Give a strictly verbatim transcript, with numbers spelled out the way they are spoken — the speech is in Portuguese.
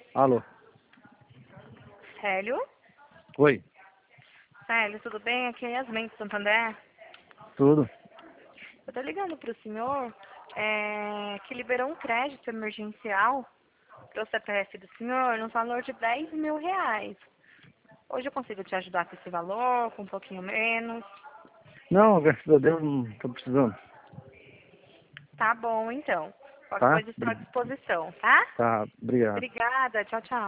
Alô? Célio? Oi, Célio, tudo bem? Aqui é Yasmin de Santander. tudo? Eu tô ligando pro senhor é, que liberou um crédito emergencial pro C P F do senhor no valor de dez mil reais. Hoje eu consigo te ajudar com esse valor, com um pouquinho menos. Não, graças a Deus não tô precisando. Tá bom, então. Qualquer Tá? coisa estou à Bri- disposição, tá? Tá, obrigado. Obrigada. Tchau, tchau.